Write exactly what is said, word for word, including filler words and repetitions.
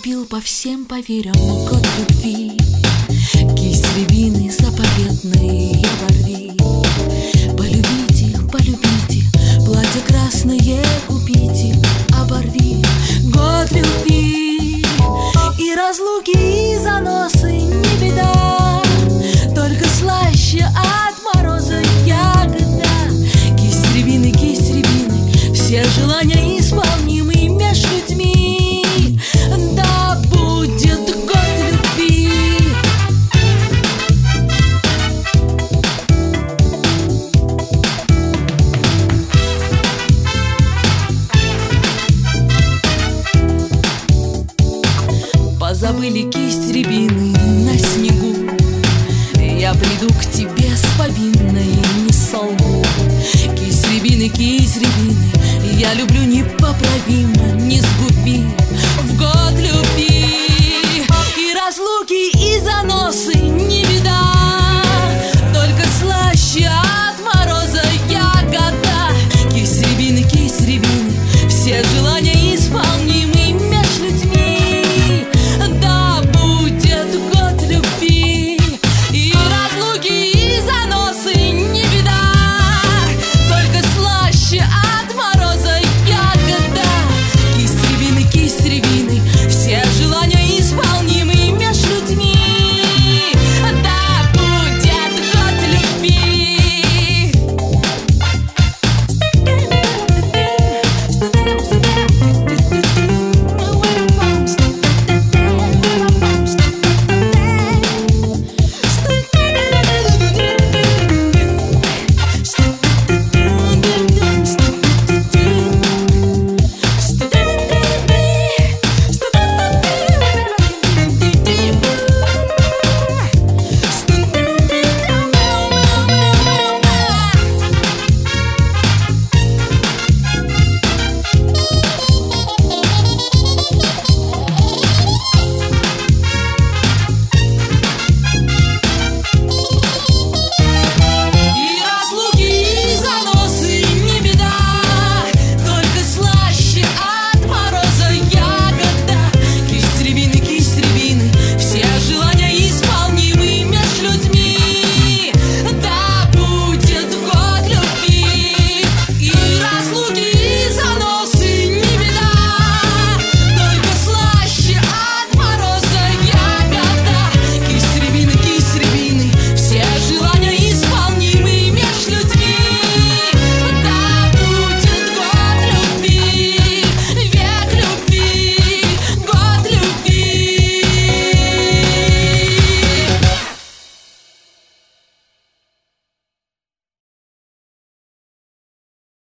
Наступил по всем поверьям год любви. Кисть рябины заповедной оборви. Полюбите, полюбите, платье красное купите. Оборви год любви. И разлуки, и заносы не беда, только слаще от мороза ягода. Кисть рябины, кисть рябины, все желания исполнимы меж людьми. Да будет год любви. Позабыли кисть рябины на снегу. Я приду к тебе с повинной, не солгу. Кисть рябины, кисть рябины, я люблю непоправимо, не сгуби в год любви. И разлуки, и заносы